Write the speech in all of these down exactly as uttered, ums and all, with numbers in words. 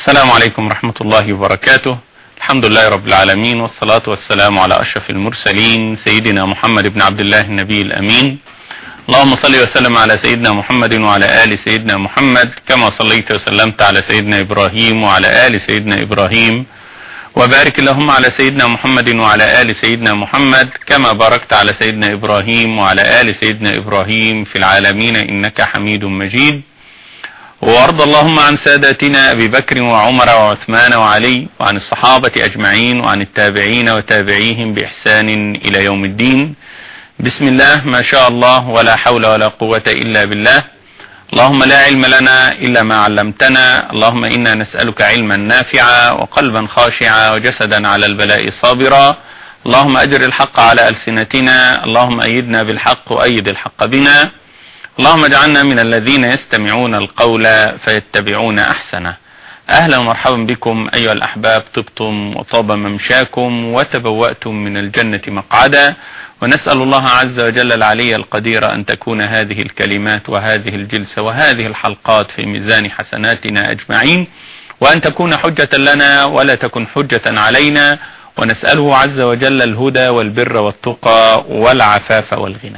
السلام عليكم ورحمة الله وبركاته. الحمد لله رب العالمين، والصلاة والسلام على أشرف المرسلين سيدنا محمد بن عبد الله النبي الأمين. اللهم صل وسلم على سيدنا محمد وعلى آل سيدنا محمد كما صليت وسلمت على سيدنا إبراهيم وعلى آل سيدنا إبراهيم، وبارك اللهم على سيدنا محمد وعلى آل سيدنا محمد كما باركت على سيدنا إبراهيم وعلى آل سيدنا إبراهيم في العالمين إنك حميد مجيد. وارض اللهم عن ساداتنا أبي بكر وعمر وعثمان وعلي، وعن الصحابة أجمعين، وعن التابعين وتابعيهم بإحسان إلى يوم الدين. بسم الله ما شاء الله ولا حول ولا قوة إلا بالله. اللهم لا علم لنا إلا ما علمتنا، اللهم إنا نسألك علما نافعا وقلبا خاشعا وجسدا على البلاء صابرا. اللهم أجر الحق على ألسنتنا، اللهم أيدنا بالحق وأيد الحق بنا. اللهم اجعلنا من الذين يستمعون القول فيتبعون أحسنه. أهلا ومرحبا بكم أيها الأحباب، طبتم وطاب ممشاكم وتبوأتم من الجنة مقعدا، ونسأل الله عز وجل العلي القدير أن تكون هذه الكلمات وهذه الجلسة وهذه الحلقات في ميزان حسناتنا أجمعين، وأن تكون حجة لنا ولا تكن حجة علينا، ونسأله عز وجل الهدى والبر والتقى والعفاف والغنى.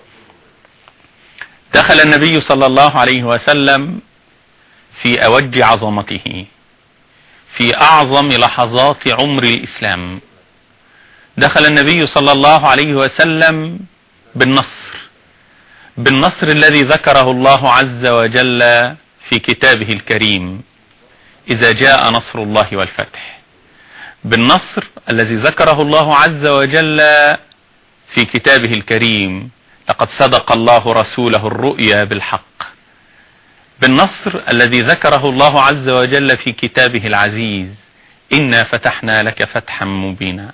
دخل النبي صلى الله عليه وسلم في أوج عظمته، في أعظم لحظات عمر الإسلام. دخل النبي صلى الله عليه وسلم بالنصر، بالنصر الذي ذكره الله عز وجل في كتابه الكريم: إذا جاء نصر الله والفتح. بالنصر الذي ذكره الله عز وجل في كتابه الكريم: لقد صدق الله رسوله الرؤيا بالحق. بالنصر الذي ذكره الله عز وجل في كتابه العزيز: إنا فتحنا لك فتحا مبينا.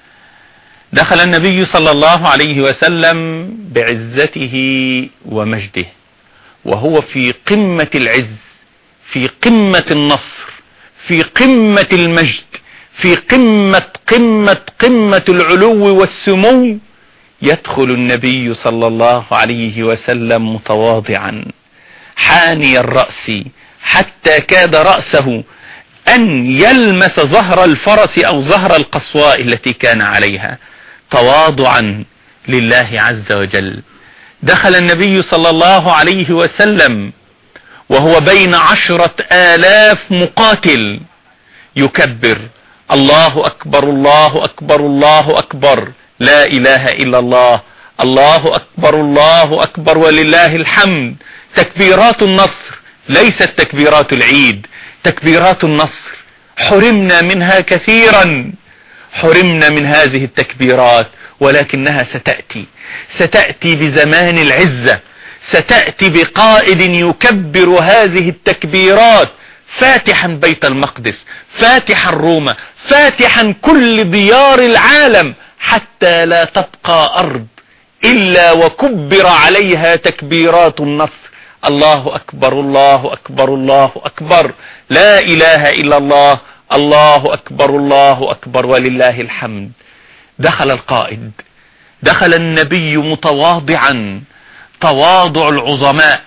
دخل النبي صلى الله عليه وسلم بعزته ومجده، وهو في قمة العز، في قمة النصر، في قمة المجد، في قمة قمة قمة العلو والسمو. يدخل النبي صلى الله عليه وسلم متواضعا حاني الرأس، حتى كاد رأسه أن يلمس ظهر الفرس أو ظهر القصواء التي كان عليها، تواضعا لله عز وجل. دخل النبي صلى الله عليه وسلم وهو بين عشرة آلاف مقاتل يكبر: الله أكبر الله أكبر الله أكبر، لا إله إلا الله، الله أكبر الله أكبر ولله الحمد. تكبيرات النصر ليست تكبيرات العيد، تكبيرات النصر حرمنا منها كثيرا، حرمنا من هذه التكبيرات، ولكنها ستأتي، ستأتي بزمان العزة، ستأتي بقائد يكبر هذه التكبيرات فاتحا بيت المقدس، فاتحا روما، فاتحا كل ديار العالم، حتى لا تبقى أرض إلا وكبر عليها تكبيرات النصر: الله أكبر الله أكبر الله أكبر، لا إله إلا الله، الله أكبر الله أكبر ولله الحمد. دخل القائد، دخل النبي متواضعا، تواضع العظماء،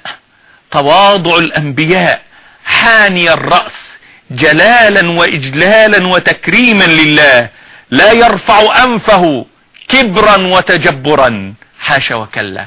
تواضع الأنبياء، حاني الرأس، جلالا وإجلالا وتكريما لله، لا يرفع أنفه كبرا وتجبرا، حاشا وكلا،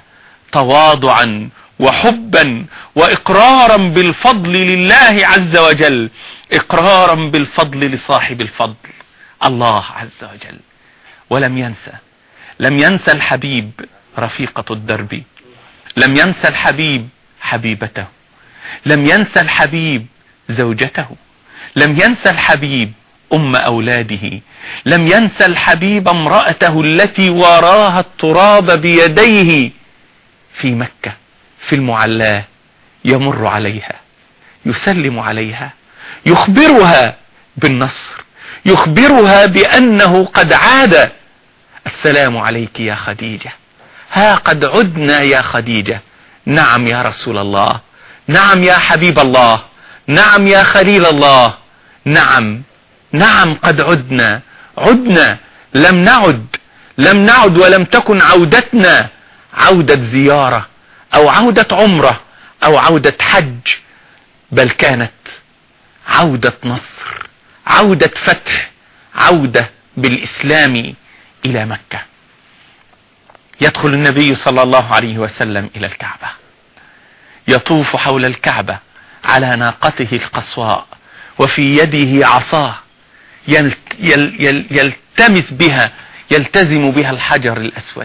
تواضعا وحبا وإقرارا بالفضل لله عز وجل، إقرارا بالفضل لصاحب الفضل الله عز وجل. ولم ينسى، لم ينسى الحبيب رفيقة الدرب، لم ينسى الحبيب حبيبته، لم ينسى الحبيب زوجته، لم ينسى الحبيب أم أولاده، لم ينسى الحبيب امرأته التي وراها التراب بيديه في مكة في المعلاة، يمر عليها، يسلم عليها، يخبرها بالنصر، يخبرها بأنه قد عاد. السلام عليك يا خديجة، ها قد عدنا يا خديجة. نعم يا رسول الله، نعم يا حبيب الله، نعم يا خليل الله، نعم نعم قد عدنا، عدنا، لم نعد، لم نعد ولم تكن عودتنا عودة زيارة أو عودة عمرة أو عودة حج، بل كانت عودة نصر، عودة فتح، عودة بالإسلام إلى مكة. يدخل النبي صلى الله عليه وسلم إلى الكعبة، يطوف حول الكعبة على ناقته القصواء، وفي يده عصاه يل يل يل يلتمس بها يلتزم بها الحجر الأسود.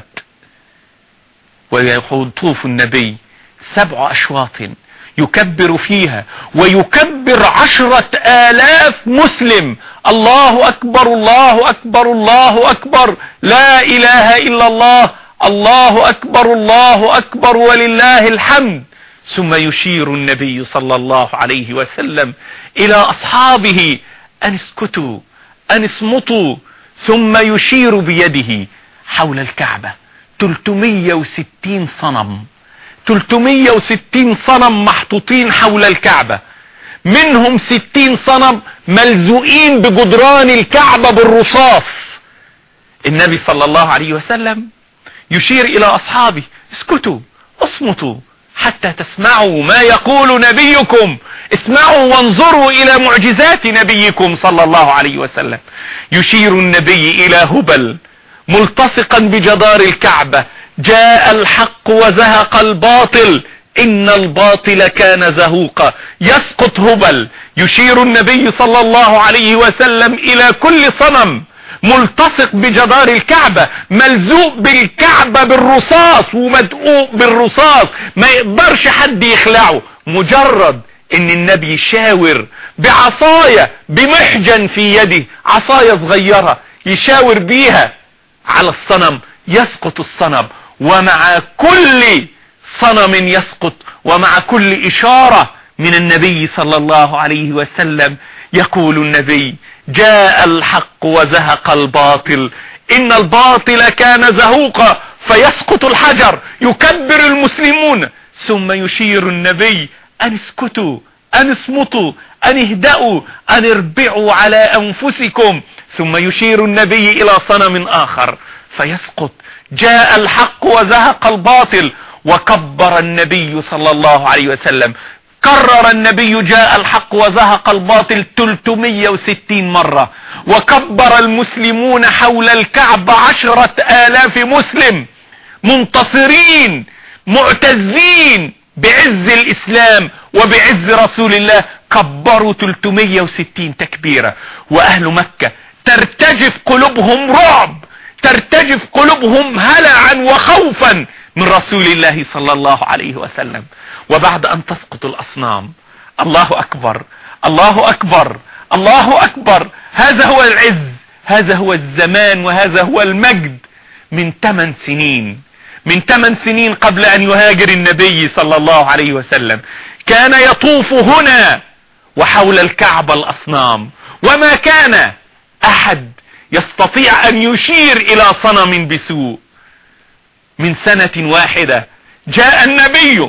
ويطوف النبي سبع أشواط يكبر فيها، ويكبر عشرة آلاف مسلم. الله أكبر الله أكبر الله أكبر، لا إله إلا الله، الله أكبر الله أكبر ولله الحمد. ثم يشير النبي صلى الله عليه وسلم إلى أصحابه أن اسكتوا أن اصمتوا، ثم يشير بيده حول الكعبة. ثلاثمائة وستين صنم، ثلاثمائة وستين صنم محطوطين حول الكعبة، منهم ستين صنم ملزوقين بجدران الكعبة بالرصاص. النبي صلى الله عليه وسلم يشير إلى أصحابه: اسكتوا اصمتوا حتى تسمعوا ما يقول نبيكم، اسمعوا وانظروا إلى معجزات نبيكم صلى الله عليه وسلم. يشير النبي إلى هبل ملتصقا بجدار الكعبة: جاء الحق وزهق الباطل إن الباطل كان زهوقا. يسقط هبل. يشير النبي صلى الله عليه وسلم إلى كل صنم ملتصق بجدار الكعبة، ملزوق بالكعبة بالرصاص ومدقوق بالرصاص، ما يقدرش حد يخلعه. مجرد ان النبي يشاور بعصاية بمحجن في يده، عصاية صغيرة يشاور بيها على الصنم، يسقط الصنم. ومع كل صنم يسقط ومع كل إشارة من النبي صلى الله عليه وسلم يقول النبي: جاء الحق وزهق الباطل إن الباطل كان زهوقا. فيسقط الحجر، يكبر المسلمون، ثم يشير النبي أن اسكتوا أن اصمتوا أن اهدأوا أن اربعوا على أنفسكم. ثم يشير النبي إلى صنم آخر فيسقط. جاء الحق وزهق الباطل. وكبر النبي صلى الله عليه وسلم، كرر النبي جاء الحق وزهق الباطل ثلاثمائة وستين مرة. وكبر المسلمون حول الكعبة عشرة آلاف مسلم منتصرين معتزين بعز الإسلام وبعز رسول الله، كبروا ثلاثمائة وستين تكبيرة. وأهل مكة ترتجف قلوبهم رعب، ترتجف قلوبهم هلعا وخوفا من رسول الله صلى الله عليه وسلم. وبعد أن تسقط الأصنام، الله أكبر الله أكبر الله أكبر. هذا هو العز، هذا هو الزمان، وهذا هو المجد. من ثمان سنين من ثمان سنين قبل أن يهاجر النبي صلى الله عليه وسلم كان يطوف هنا وحول الكعبة الأصنام، وما كان أحد يستطيع أن يشير إلى صنم بسوء. من سنة واحدة جاء النبي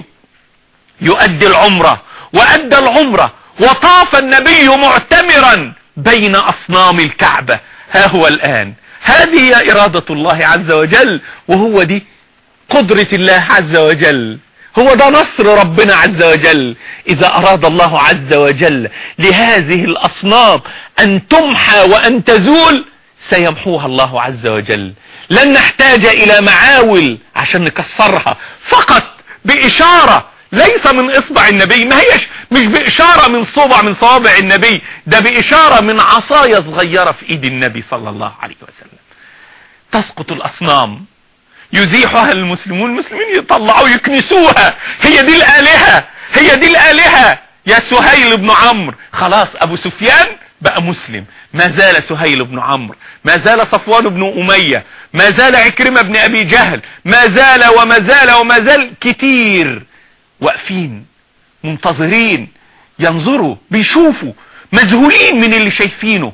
يؤدي العمرة، وأدى العمرة، وطاف النبي معتمرا بين أصنام الكعبة. ها هو الآن، هذه هي إرادة الله عز وجل، وهو دي قدرة الله عز وجل، هو ده نصر ربنا عز وجل. إذا أراد الله عز وجل لهذه الأصنام أن تمحى وأن تزول سيمحوها الله عز وجل. لن نحتاج إلى معاول عشان نكسرها، فقط بإشارة ليس من إصبع النبي، ما هيش مش بإشارة من صبع من صوابع النبي، ده بإشارة من عصاية صغيرة في إيد النبي صلى الله عليه وسلم. تسقط الأصنام، يزيحها المسلمون، المسلمين يطلعوا يكنسوها. هي دي الآلهة، هي دي الآلهة. يا سهيل بن عمرو، خلاص أبو سفيان بقى مسلم، ما زال سهيل بن عمرو، ما زال صفوان بن أمية، ما زال عكرمة بن أبي جهل، ما زال وما زال وما زال كتير واقفين منتظرين، ينظروا بيشوفوا مذهولين من اللي شايفينه.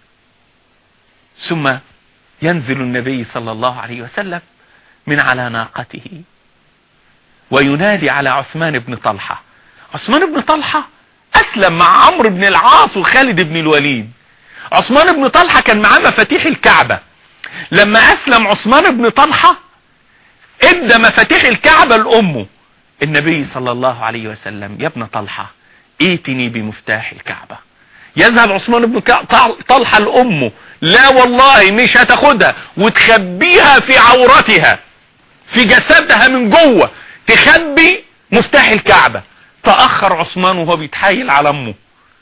ثم ينزل النبي صلى الله عليه وسلم من على ناقته وينادي على عثمان بن طلحة. عثمان بن طلحة أسلم مع عمرو بن العاص وخالد بن الوليد. عثمان بن طلحة كان معاه مفاتيح الكعبة. لما أسلم عثمان بن طلحة ادى مفاتيح الكعبة لأمه. النبي صلى الله عليه وسلم: يا ابن طلحة ائتني بمفتاح الكعبة. يذهب عثمان بن طلحة لأمه، لا والله مش هتاخدها وتخبيها في عورتها في جسدها من جوه، تخبي مفتاح الكعبة. تأخر عثمان وهو بيتحايل على امه،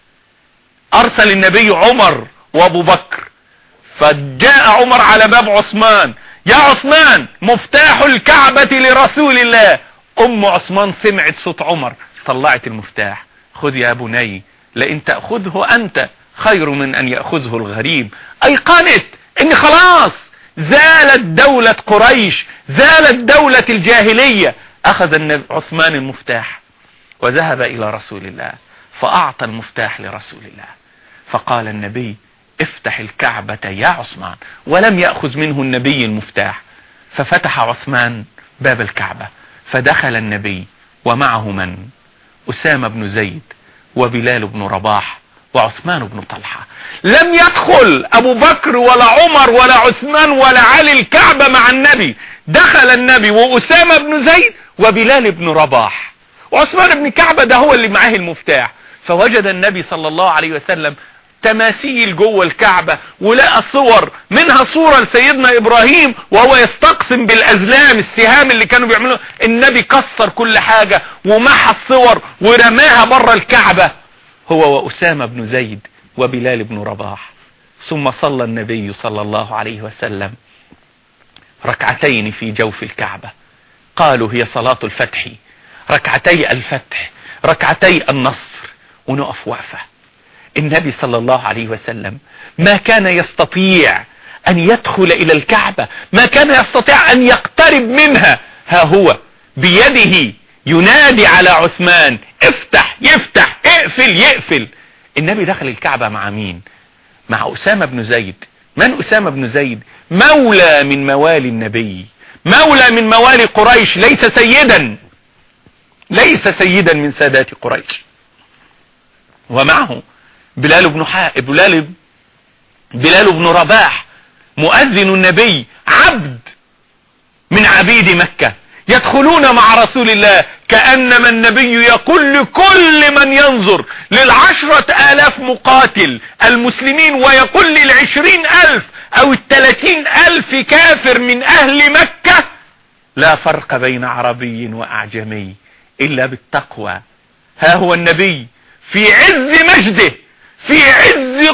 ارسل النبي عمر وابو بكر، فجاء عمر على باب عثمان، يا عثمان مفتاح الكعبة لرسول الله. ام عثمان سمعت صوت عمر، طلعت المفتاح، خذ يا بني لئن تأخذه انت خير من ان يأخذه الغريب. ايقنت ان خلاص زالت دولة قريش، زالت دولة الجاهلية. اخذ عثمان المفتاح وذهب الى رسول الله فاعطى المفتاح لرسول الله، فقال النبي افتح الكعبة يا عثمان، ولم يأخذ منه النبي المفتاح. ففتح عثمان باب الكعبة، فدخل النبي ومعه من؟ أسامة بن زيد وبلال بن رباح وعثمان بن طلحة. لم يدخل أبو بكر ولا عمر ولا عثمان ولا علي الكعبة مع النبي، دخل النبي وأسامة بن زيد وبلال بن رباح، وعثمان بن كعبة ده هو اللي معاه المفتاح. فوجد النبي صلى الله عليه وسلم تماثيل جوه الكعبة، ولقى صور، منها صورة لسيدنا إبراهيم وهو يستقسم بالأزلام، السهام اللي كانوا بيعملوا. النبي كسر كل حاجة ومحى الصور ورماها بره الكعبة، هو وأسامة بن زيد وبلال بن رباح. ثم صلى النبي صلى الله عليه وسلم ركعتين في جوف الكعبة، قالوا هي صلاة الفتح، ركعتي الفتح، ركعتي النصر. ونقف وقفة. النبي صلى الله عليه وسلم ما كان يستطيع أن يدخل إلى الكعبة، ما كان يستطيع أن يقترب منها، ها هو بيده ينادي على عثمان افتح يفتح، اقفل يقفل. النبي دخل الكعبة مع مين؟ مع أسامة بن زيد. من أسامة بن زيد؟ مولى من موالي النبي، مولى من موالي قريش، ليس سيدا، ليس سيدا من سادات قريش. ومعه بلال بن حائب، بلال بلال بن رباح مؤذن النبي، عبد من عبيد مكة، يدخلون مع رسول الله كأنما النبي يقول لكل من ينظر للعشرة آلاف مقاتل المسلمين، ويقول للعشرين ألف أو الثلاثين ألف كافر من أهل مكة، لا فرق بين عربي وأعجمي إلا بالتقوى. ها هو النبي في عز مجده، في عز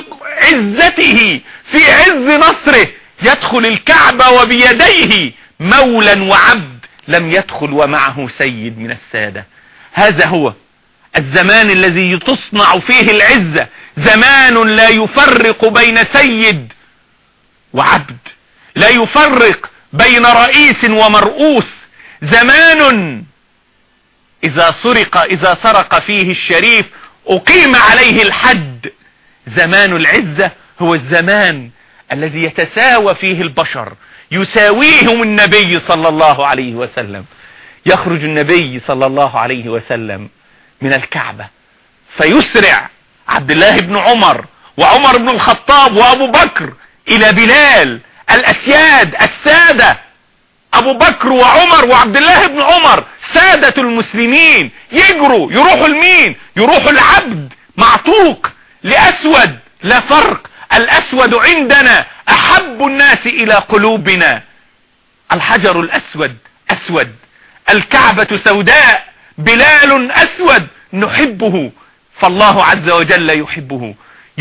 عزته، في عز نصره، يدخل الكعبة وبيديه مولا وعبد، لم يدخل ومعه سيد من السادة. هذا هو الزمان الذي تصنع فيه العزة، زمان لا يفرق بين سيد وعبد، لا يفرق بين رئيس ومرؤوس، زمان إذا سرق إذا سرق فيه الشريف أقيم عليه الحد. زمان العزة هو الزمان الذي يتساوى فيه البشر، يساويهم النبي صلى الله عليه وسلم. يخرج النبي صلى الله عليه وسلم من الكعبة فيسرع عبد الله بن عمر وعمر بن الخطاب وأبو بكر إلى بلال، الأسياد السادة، أبو بكر وعمر وعبد الله بن عمر سادة المسلمين، يجروا يروحوا لمين؟ يروحوا العبد معتوق لأسود، لا فرق، الأسود عندنا أحب الناس إلى قلوبنا. الحجر الأسود أسود، الكعبة سوداء، بلال أسود نحبه، فالله عز وجل يحبه.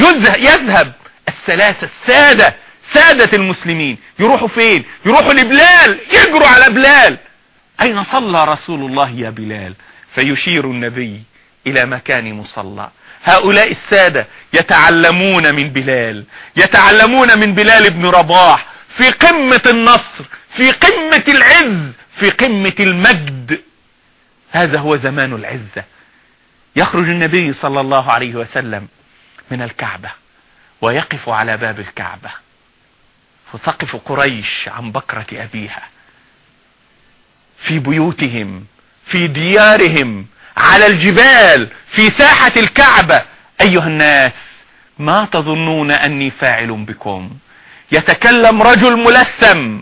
يذهب الثلاثة السادة، سادة المسلمين، يروحوا فين؟ يروحوا لبلال، يجروا على بلال. أين صلى رسول الله يا بلال؟ فيشير النبي إلى مكان مصلى. هؤلاء السادة يتعلمون من بلال، يتعلمون من بلال بن رباح، في قمة النصر، في قمة العز، في قمة المجد. هذا هو زمان العزة. يخرج النبي صلى الله عليه وسلم من الكعبة ويقف على باب الكعبة، فتقف قريش عن بكرة أبيها في بيوتهم، في ديارهم، على الجبال، في ساحة الكعبة. أيها الناس، ما تظنون أني فاعل بكم؟ يتكلم رجل ملثم،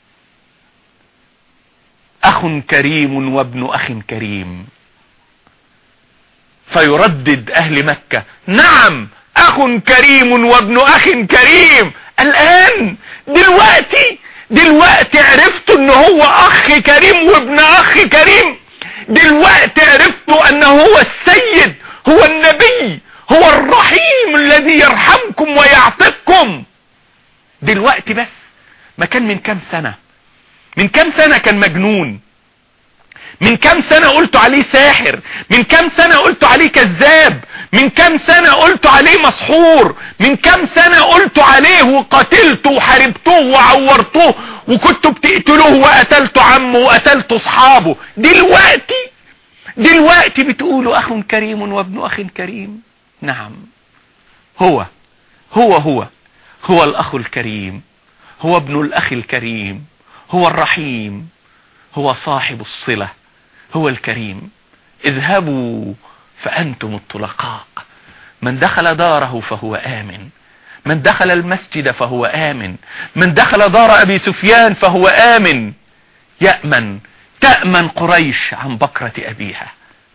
أخ كريم وابن أخ كريم، فيردد أهل مكة: نعم اخ كريم وابن اخ كريم. الان دلوقتي دلوقتي عرفتوا ان هو اخ كريم وابن اخ كريم. دلوقتي عرفتوا انه هو السيد، هو النبي، هو الرحيم الذي يرحمكم ويعتقكم. دلوقتي بس، ما كان من كام سنة، من كام سنة كان مجنون، من كام سنة قلتوا عليه ساحر، من كام سنة قلتوا عليه كذاب، من كام سنة قلتوا عليه مسحور، من كام سنة قلتوا عليه وقتلتوا وحاربتوه وعورتوه وكنتوا بتقتلوه وقتلتوا عمه وقتلتوا اصحابه. دلوقتي دلوقتي بتقولوا اخ كريم وابن اخ كريم. نعم، هو هو هو هو الاخ الكريم، هو ابن الاخ الكريم، هو الرحيم، هو صاحب الصلة، هو الكريم. اذهبوا فأنتم الطلقاء. من دخل داره فهو آمن، من دخل المسجد فهو آمن، من دخل دار أبي سفيان فهو آمن. يأمن تأمن قريش عن بكرة أبيها.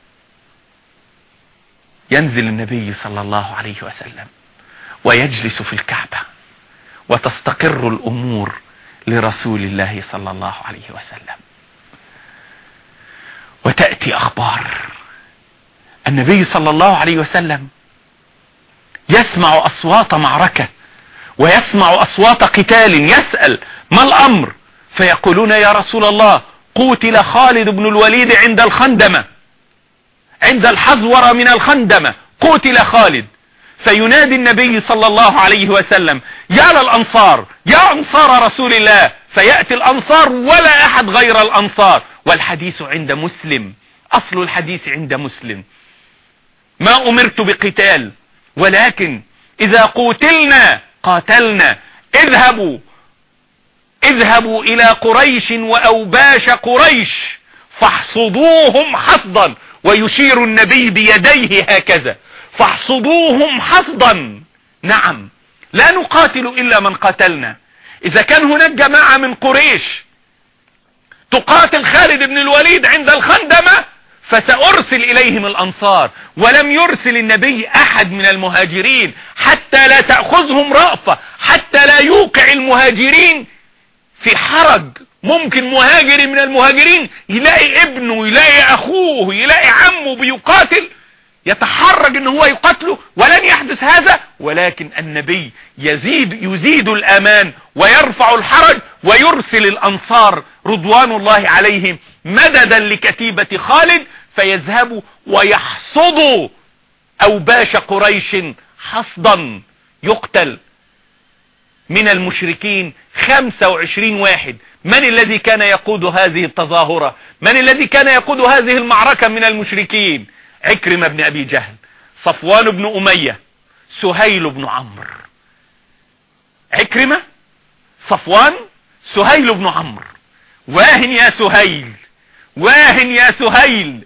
ينزل النبي صلى الله عليه وسلم ويجلس في الكعبة وتستقر الأمور لرسول الله صلى الله عليه وسلم. وتأتي أخبار النبي صلى الله عليه وسلم، يسمع أصوات معركة ويسمع أصوات قتال. يسأل ما الأمر؟ فيقولون يا رسول الله قتل خالد بن الوليد عند الخندمة، عند الحزورة من الخندمة قتل خالد. فينادي النبي صلى الله عليه وسلم يا للأنصار، يا أنصار رسول الله. فيأتي الأنصار ولا أحد غير الأنصار. والحديث عند مسلم، أصل الحديث عند مسلم. ما أمرت بقتال، ولكن إذا قتلنا قاتلنا. اذهبوا اذهبوا إلى قريش وأوباش قريش فاحصدوهم حصدا. ويشير النبي بيديه هكذا، فاحصدوهم حصدا. نعم، لا نقاتل إلا من قاتلنا. إذا كان هناك جماعة من قريش تقاتل خالد بن الوليد عند الخندمة فسأرسل إليهم الأنصار. ولم يرسل النبي أحد من المهاجرين حتى لا تأخذهم رأفة، حتى لا يوقع المهاجرين في حرج. ممكن مهاجر من المهاجرين يلاقي ابنه، يلاقي أخوه، يلاقي عمه بيقاتل، يتحرج ان هو يقتله. ولن يحدث هذا، ولكن النبي يزيد يزيد الأمان ويرفع الحرج ويرسل الأنصار رضوان الله عليهم مددا لكتيبة خالد، فيذهبوا ويحصدوا أوباش قريش حصدا. يقتل من المشركين خمسة وعشرين واحد. من الذي كان يقود هذه التظاهرة؟ من الذي كان يقود هذه المعركة من المشركين؟ عكرمة بن أبي جهل، صفوان بن أمية، سهيل بن عمرو. عكرمة، صفوان، سهيل بن عمرو. واهن يا سهيل، واهن يا سهيل.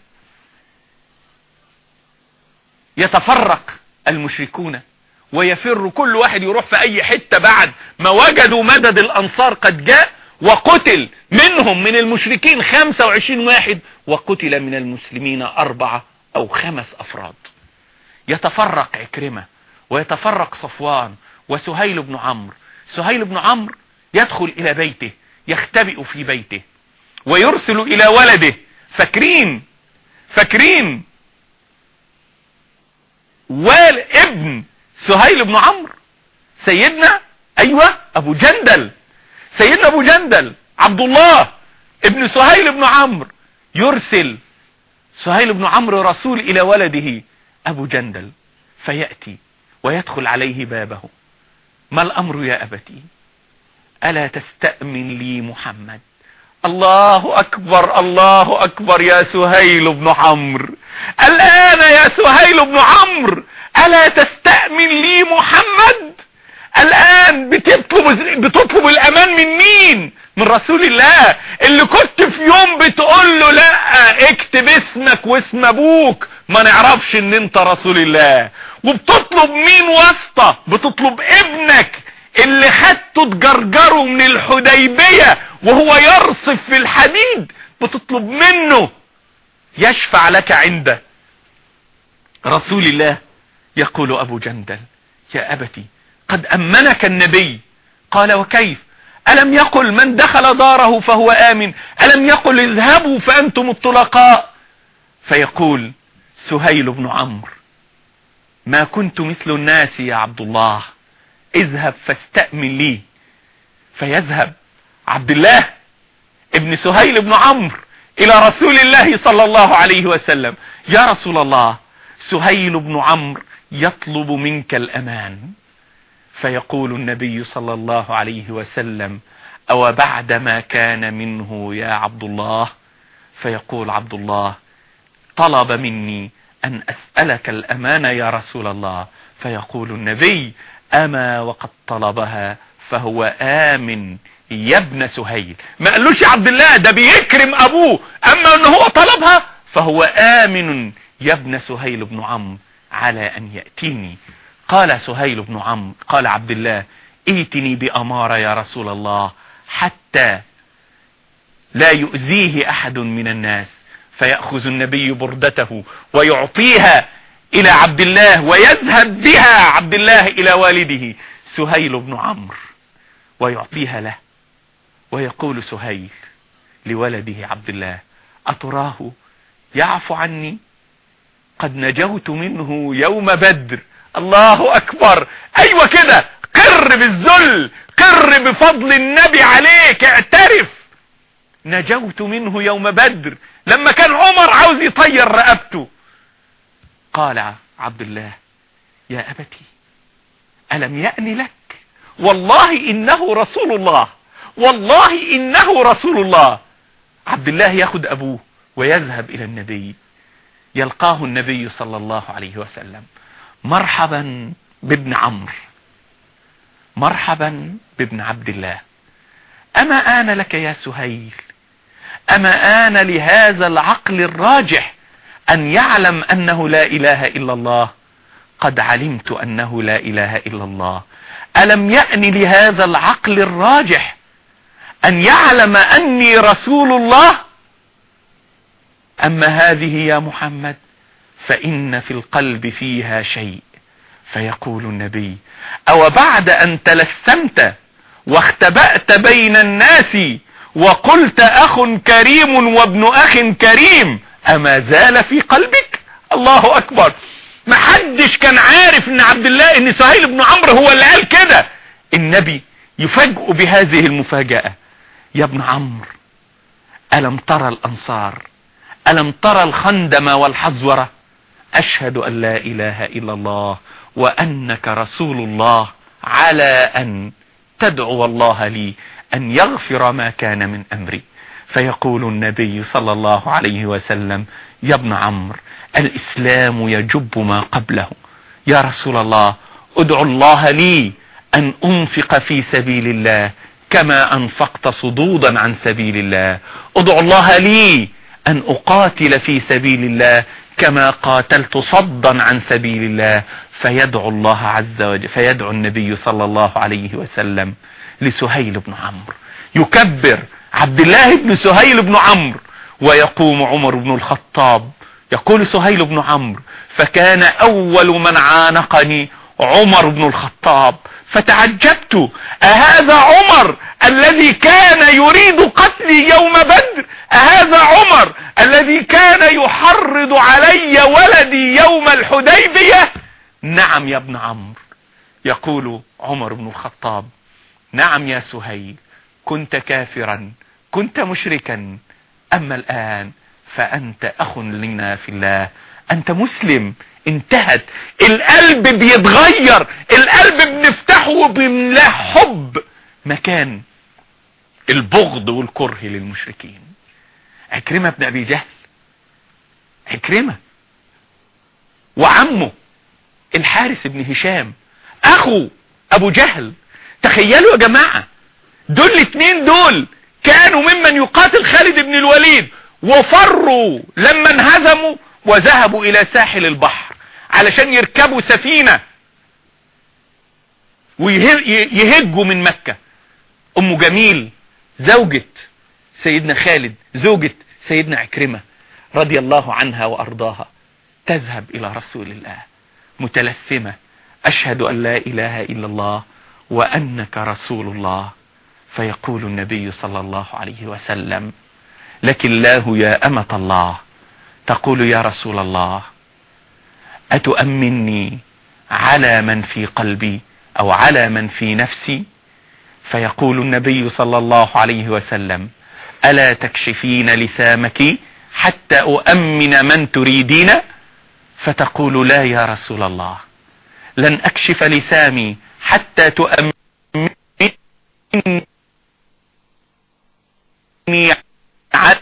يتفرق المشركون ويفر كل واحد يروح في أي حتة بعد ما وجدوا مدد الأنصار قد جاء. وقتل منهم من المشركين خمسة وعشرين واحد، وقتل من المسلمين أربعة أو خمس أفراد. يتفرق عكرمة ويتفرق صفوان وسهيل بن عمرو. سهيل بن عمرو يدخل إلى بيته، يختبئ في بيته ويرسل إلى ولده. فاكرين فاكرين والابن سهيل بن عمرو سيدنا أيوة أبو جندل. سيدنا أبو جندل عبد الله ابن سهيل بن عمرو. يرسل سهيل بن عمرو رسول إلى ولده أبو جندل، فيأتي ويدخل عليه بابه. ما الأمر يا أبتي؟ ألا تستأمن لي محمد؟ الله أكبر، الله أكبر يا سهيل بن عمرو. الآن يا سهيل بن عمرو ألا تستأمن لي محمد؟ الآن بتطلب بتطلب الأمان من مين؟ من رسول الله، اللي كنت في يوم بتقول له لا اكتب اسمك واسم ابوك ما نعرفش ان انت رسول الله. وبتطلب مين واسطة؟ بتطلب ابنك اللي خدته تجرجره من الحديبية وهو يرصف في الحديد، بتطلب منه يشفع لك عند رسول الله. يقول أبو جندل يا أبتي قد أمنك النبي. قال وكيف؟ ألم يقل من دخل داره فهو آمن؟ ألم يقل اذهبوا فأنتم الطلقاء؟ فيقول سهيل بن عمرو ما كنت مثل الناس يا عبد الله، اذهب فاستأمن لي. فيذهب عبد الله ابن سهيل بن عمرو إلى رسول الله صلى الله عليه وسلم، يا رسول الله سهيل بن عمرو يطلب منك الأمان. فيقول النبي صلى الله عليه وسلم أو بعد ما كان منه يا عبد الله؟ فيقول عبد الله طلب مني أن أسألك الأمان يا رسول الله. فيقول النبي أما وقد طلبها فهو آمن يا ابن سهيل. ما قالوش يا عبد الله، ده بيكرم أبوه، أما أنه هو طلبها فهو آمن يا ابن سهيل بن عمرو على أن يأتيني. قال سهيل بن عمرو قال عبد الله ائتني بأمارة يا رسول الله حتى لا يؤذيه أحد من الناس. فيأخذ النبي بردته ويعطيها إلى عبد الله ويذهب بها عبد الله إلى والده سهيل بن عمرو ويعطيها له. ويقول سهيل لولده عبد الله أتراه يعفو عني؟ قد نجوت منه يوم بدر. الله أكبر، أيوة كده، قر بالذل، قر بفضل النبي عليك، اعترف. نجوت منه يوم بدر لما كان عمر عاوز يطير رقبته. قال عبد الله يا أبتي ألم يأن لك؟ والله إنه رسول الله، والله إنه رسول الله. عبد الله ياخد أبوه ويذهب إلى النبي، يلقاه النبي صلى الله عليه وسلم مرحبا بابن عمرو، مرحبا بابن عبد الله. أما آن لك يا سهيل، أما آن لهذا العقل الراجح أن يعلم أنه لا إله إلا الله؟ قد علمت أنه لا إله إلا الله. ألم يأن لهذا العقل الراجح أن يعلم أني رسول الله؟ أما هذه يا محمد فإن في القلب فيها شيء. فيقول النبي أو بعد أن تلثمت واختبأت بين الناس وقلت أخ كريم وابن أخ كريم أما زال في قلبك؟ الله أكبر. ما حدش كان عارف ان عبد الله ان سهيل بن عمرو هو اللي قال كده. النبي يفاجئ بهذه المفاجأة. يا ابن عمرو ألم ترى الأنصار؟ ألم ترى الخندم والحزورة؟ أشهد أن لا إله إلا الله وأنك رسول الله، على أن تدعو الله لي أن يغفر ما كان من أمري. فيقول النبي صلى الله عليه وسلم يا ابن عمرو الإسلام يجب ما قبله. يا رسول الله ادعو الله لي أن أنفق في سبيل الله كما أنفقت صدودا عن سبيل الله. ادعو الله لي أن أقاتل في سبيل الله كما قاتلت صدا عن سبيل الله. فيدعو الله عز وجل، فيدعو النبي صلى الله عليه وسلم لسهيل بن عمرو، يكبر عبد الله بن سهيل بن عمرو، ويقوم عمر بن الخطاب. يقول سهيل بن عمرو فكان أول من عانقني عمر بن الخطاب، فتعجبت أهذا عمر الذي كان يريد قتلي يوم بدر؟ أهذا عمر الذي كان يحرض علي ولدي يوم الحديبية؟ نعم يا ابن عمرو. يقول عمر بن الخطاب نعم يا سهيل، كنت كافرا، كنت مشركا، أما الآن فأنت أخ لنا في الله، أنت مسلم. انتهت. القلب بيتغير، القلب بنفتحه وبنملاه حب مكان البغض والكره للمشركين. عكرمة بن أبي جهل، عكرمة وعمه الحارث بن هشام أخو أبو جهل. تخيلوا يا جماعة، دول الاثنين دول كانوا ممن يقاتل خالد بن الوليد، وفروا لما انهزموا وذهبوا إلى ساحل البحر علشان يركبوا سفينة ويهجوا من مكة. أم جميل زوجة سيدنا خالد، زوجة سيدنا عكرمة رضي الله عنها وأرضاها، تذهب إلى رسول الله متلثمة أشهد أن لا إله إلا الله وأنك رسول الله. فيقول النبي صلى الله عليه وسلم: لك الله يا أمة الله. تقول: يا رسول الله أتؤمني على من في قلبي أو على من في نفسي؟ فيقول النبي صلى الله عليه وسلم: ألا تكشفين لثامك حتى أؤمن من تريدين؟ فتقول: لا يا رسول الله، لن أكشف لثامي حتى تؤمني على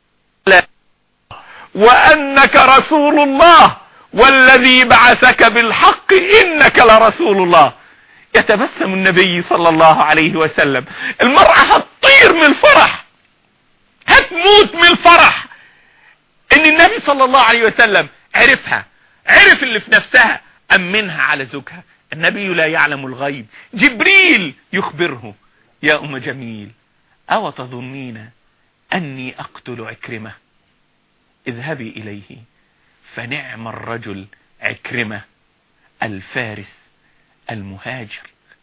وأنك رسول الله والذي بعثك بالحق إنك لرسول الله. يتبسم النبي صلى الله عليه وسلم. المرأة هتطير من الفرح، هتموت من الفرح ان النبي صلى الله عليه وسلم عرفها، عرف اللي في نفسها، أمنها على زوجها. النبي لا يعلم الغيب، جبريل يخبره: يا أم جميل أو تظنين أني أقتل عكرمة؟ اذهبي إليه فنعم الرجل عكرمة الفارس المهاجر.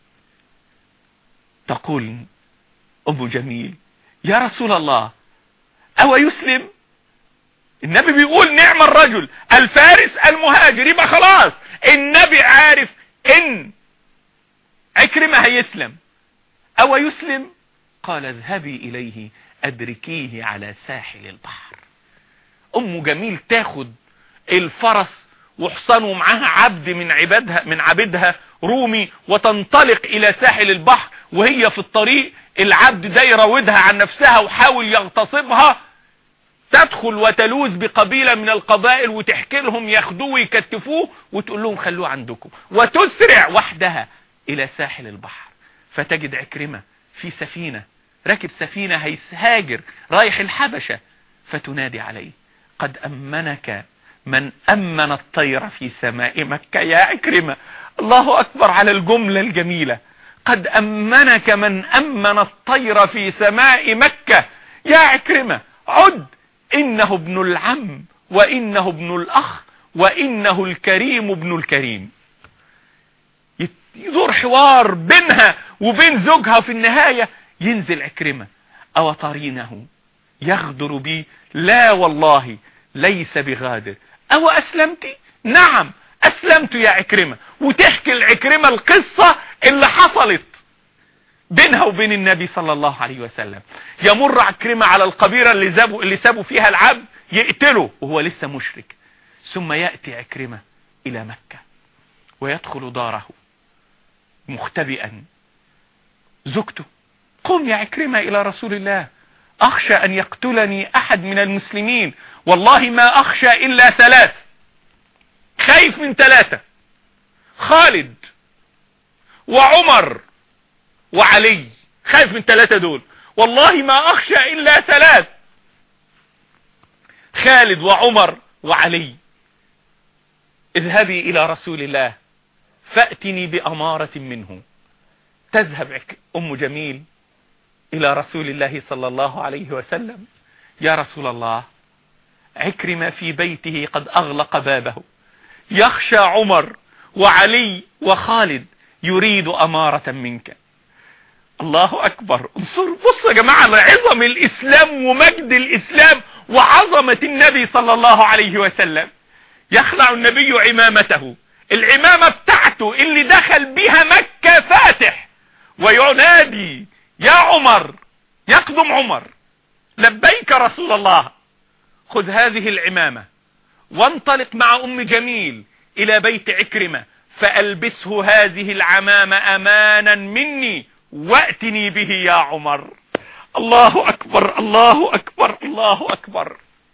تقول أم جميل: يا رسول الله أو يسلم؟ النبي بيقول نعم الرجل الفارس المهاجر، يبقى خلاص النبي عارف ان عكرمة هيسلم. أو يسلم؟ قال: اذهبي إليه أدركيه على ساحل البحر. أم جميل تاخد الفرس وحصانه معها عبد من عبادها من عبدها رومي، وتنطلق إلى ساحل البحر. وهي في الطريق العبد ده يراودها عن نفسها وحاول يغتصبها، تدخل وتلوذ بقبيلة من القبائل وتحكي لهم ياخدوه ويكتفوه وتقول لهم خلوه عندكم، وتسرع وحدها إلى ساحل البحر. فتجد عكرمة في سفينة، راكب سفينة هيهاجر رايح الحبشة، فتنادي عليه: قد أمنك من أمن الطير في سماء مكة يا عكرمة. الله أكبر على الجملة الجميلة. قد أمنك من أمن الطير في سماء مكة يا عكرمة. عد، إنه ابن العم وإنه ابن الأخ وإنه الكريم ابن الكريم. يدور حوار بينها وبين زوجها، في النهاية ينزل عكرمة: أو ترينه يغدر بي؟ لا والله ليس بغادر. أو أسلمت؟ نعم أسلمت يا عكرمة. وتحكي العكرمة القصة اللي حصلت بينها وبين النبي صلى الله عليه وسلم. يمر عكرمة على القبيلة اللي سابوا اللي سابوا فيها العبد، يقتله وهو لسه مشرك. ثم يأتي عكرمة إلى مكة ويدخل داره مختبئا. زوجته: قم يا عكرمة إلى رسول الله، أخشى أن يقتلني أحد من المسلمين، والله ما أخشى إلا ثلاث، خايف من ثلاثة: خالد وعمر وعلي، خايف من ثلاثة دول، والله ما أخشى إلا ثلاث: خالد وعمر وعلي. اذهبي إلى رسول الله فأتني بأمارة منه. تذهب أم جميل إلى رسول الله صلى الله عليه وسلم: يا رسول الله عكرمة في بيته قد أغلق بابه، يخشى عمر وعلي وخالد، يريد أمارة منك. الله أكبر. انظروا، بصوا يا جماعة لعظم الإسلام ومجد الإسلام وعظمة النبي صلى الله عليه وسلم. يخلع النبي عمامته، العمامة بتاعته اللي دخل بها مكة فاتح، وينادي: يا عمر، يقدم عمر: لبيك رسول الله، خذ هذه العمامة وانطلق مع أم جميل إلى بيت عكرمة فألبسه هذه العمامة أمانا مني وأتني به يا عمر. الله أكبر، الله أكبر، الله أكبر.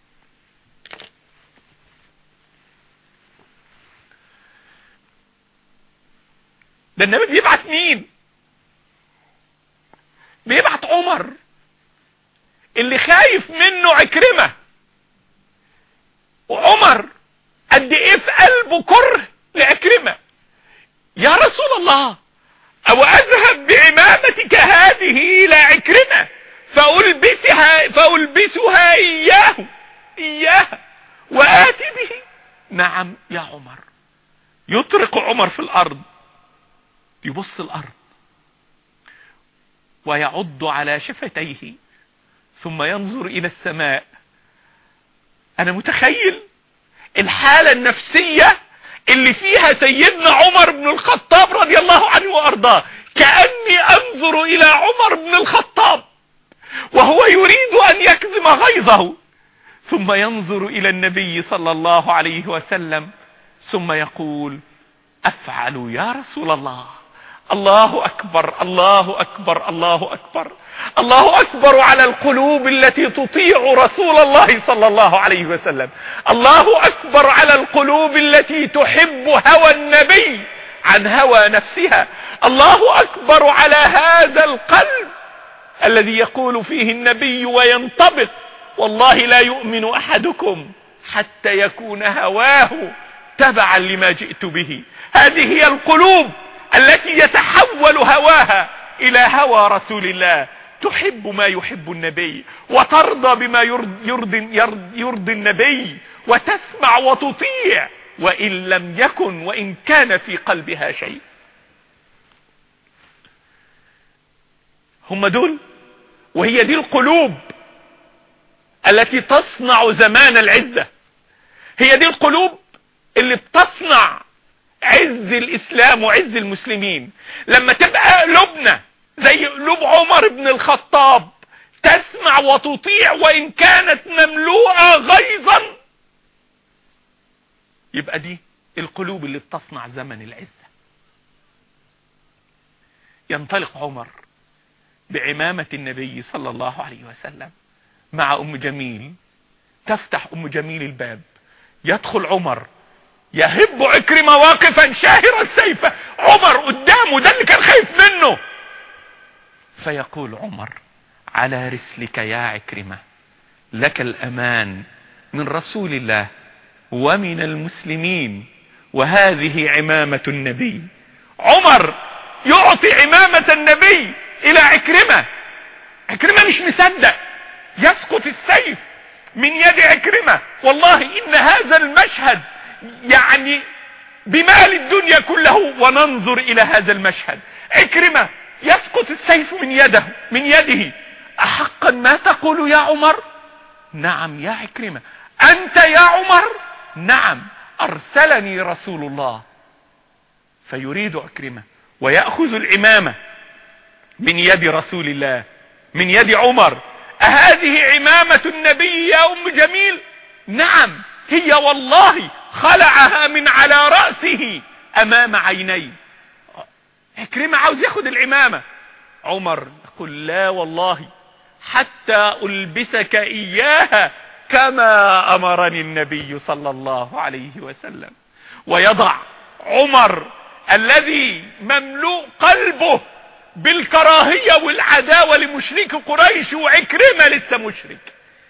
ده النبي بيبعت مين؟ بيبعت عمر اللي خايف منه عكرمة. وعمر قد ايه في قلبه كره لعكرمة. يا رسول الله او اذهب بعمامتك هذه الى عكرمة فألبسها فألبسها اياه اياه وآتي به. نعم يا عمر. يطرق عمر في الارض يبص الأرض ويعض على شفتيه ثم ينظر إلى السماء. أنا متخيل الحالة النفسية اللي فيها سيدنا عمر بن الخطاب رضي الله عنه وأرضاه، كأني أنظر إلى عمر بن الخطاب وهو يريد أن يكظم غيظه، ثم ينظر إلى النبي صلى الله عليه وسلم ثم يقول: أفعل يا رسول الله. الله أكبر، الله أكبر، الله أكبر، الله أكبر على القلوب التي تطيع رسول الله صلى الله عليه وسلم. الله أكبر على القلوب التي تحب هوى النبي عن هوى نفسها. الله أكبر على هذا القلب الذي يقول فيه النبي وينطبق: والله لا يؤمن أحدكم حتى يكون هواه تبعا لما جئت به. هذه هي القلوب التي يتحول هواها إلى هوى رسول الله، تحب ما يحب النبي وترضى بما يرضي, يرضي, يرضي النبي، وتسمع وتطيع وإن لم يكن وإن كان في قلبها شيء. هم دول، وهي دي القلوب التي تصنع زمان العزة. هي دي القلوب اللي بتصنع عز الإسلام وعز المسلمين. لما تبقى قلوبنا زي قلوب عمر بن الخطاب، تسمع وتطيع وإن كانت مملوءة غيظا، يبقى دي القلوب اللي بتصنع زمن العزة. ينطلق عمر بعمامة النبي صلى الله عليه وسلم مع أم جميل، تفتح أم جميل الباب، يدخل عمر يهب عكرمة واقفا شاهر السيف. عمر قدامه، ده اللي كان خايف منه. فيقول عمر: على رسلك يا عكرمة، لك الأمان من رسول الله ومن المسلمين، وهذه عمامة النبي. عمر يعطي عمامة النبي إلى عكرمة. عكرمة مش مصدق، يسقط السيف من يد عكرمة. والله إن هذا المشهد يعني بمال الدنيا كله وننظر إلى هذا المشهد. عكرمة يسقط السيف من يده من يده. أحقا ما تقول يا عمر؟ نعم يا عكرمة. أنت يا عمر؟ نعم، أرسلني رسول الله. فيريد عكرمة ويأخذ العمامة من يد رسول الله، من يد عمر. أهذه عمامة النبي يا أم جميل؟ نعم هي، والله خلعها من على رأسه أمام عيني. عكرمة عاوز ياخد العمامة. عمر يقول: لا والله حتى ألبسك إياها كما أمرني النبي صلى الله عليه وسلم. ويضع عمر الذي مملوء قلبه بالكراهية والعداوة لمشرك قريش، وعكرمة لسه مشرك،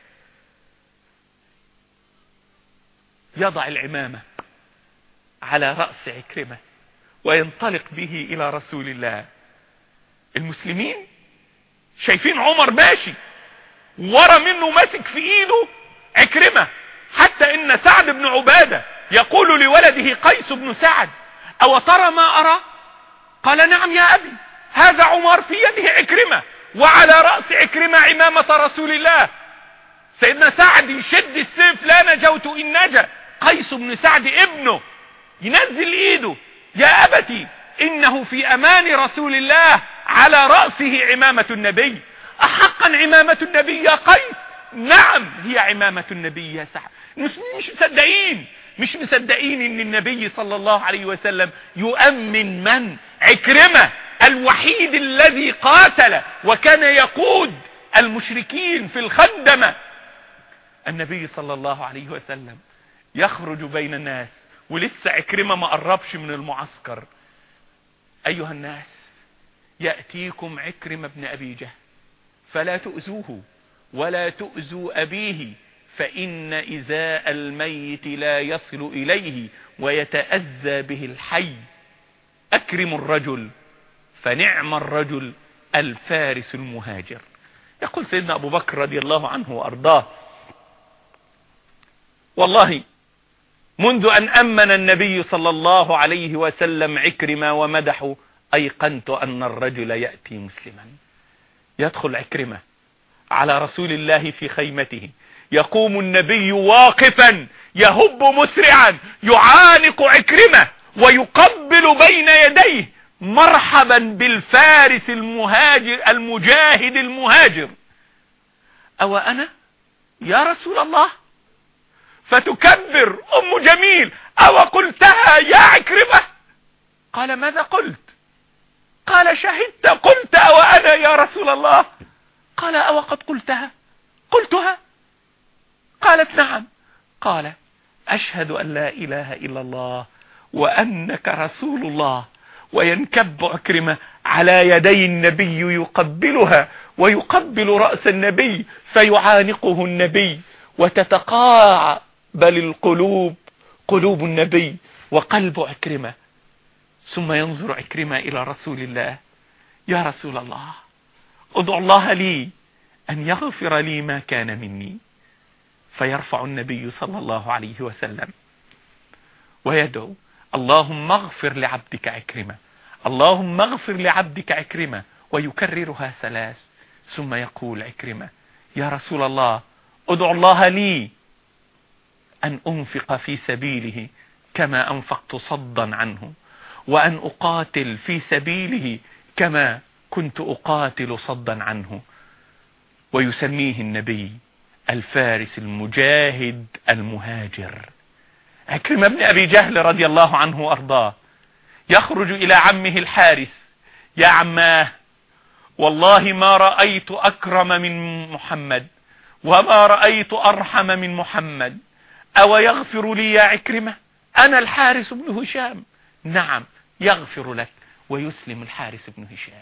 يضع العمامة على رأس عكرمة وينطلق به إلى رسول الله. المسلمين شايفين عمر ماشي ورا منه ماسك في إيده عكرمة، حتى إن سعد بن عبادة يقول لولده قيس بن سعد: أو ترى ما أرى؟ قال: نعم يا أبي، هذا عمر في يده عكرمة وعلى رأس عكرمة عمامة رسول الله. سيدنا سعد يشد السيف: لا نجوت إن نجا. قيس بن سعد ابنه ينزل ايده: يا أبتي إنه في أمان رسول الله، على رأسه عمامة النبي. أحقا عمامة النبي يا قيس؟ نعم هي عمامة النبي يا سعد. مش, مش مصدقين مش مصدقين ان النبي صلى الله عليه وسلم يؤمن من؟ عكرمة الوحيد الذي قاتل وكان يقود المشركين في الخندمة. النبي صلى الله عليه وسلم يخرج بين الناس ولسه عكرمة ما قربش من المعسكر. أيها الناس، يأتيكم عكرمة بن أبي جهل فلا تؤذوه ولا تؤذوا أبيه، فإن إزاء الميت لا يصل إليه ويتأذى به الحي. أكرم الرجل فنعم الرجل الفارس المهاجر. يقول سيدنا أبو بكر رضي الله عنه وأرضاه: والله منذ أن أمن النبي صلى الله عليه وسلم عكرمة ومدحه، أيقنت أن الرجل يأتي مسلما. يدخل عكرمة على رسول الله في خيمته، يقوم النبي واقفا يهب مسرعا يعانق عكرمة ويقبل بين يديه: مرحبا بالفارس المهاجر المجاهد المهاجر. أو أنا يا رسول الله؟ فتكبر أم جميل: أو قلتها يا عكرمة؟ قال: ماذا قلت؟ قال: شهدت. قلت: أو أنا يا رسول الله؟ قال: أو قد قلتها؟ قلتها. قالت: نعم. قال: أشهد أن لا إله إلا الله وأنك رسول الله. وينكب عكرمة على يدي النبي يقبلها ويقبل رأس النبي فيعانقه النبي، وتتقابل القلوب، قلوب النبي وقلب عكرمة. ثم ينظر عكرمة إلى رسول الله: يا رسول الله، ادعو الله لي أن يغفر لي ما كان مني. فيرفع النبي صلى الله عليه وسلم ويدعو: اللهم اغفر لعبدك عكرمة، اللهم اغفر لعبدك عكرمة، ويكررها ثلاث. ثم يقول عكرمة: يا رسول الله، ادعو الله لي أن أنفق في سبيله كما أنفقت صدا عنه، وأن أقاتل في سبيله كما كنت أقاتل صدا عنه. ويسميه النبي الفارس المجاهد المهاجر. عكرمة بن أبي جهل رضي الله عنه وأرضاه يخرج إلى عمه الحارس: يا عماه، والله ما رأيت أكرم من محمد وما رأيت أرحم من محمد، أو يغفر لي يا عكرمة؟ أنا الحارس بن هشام. نعم يغفر لك. ويسلم الحارس بن هشام،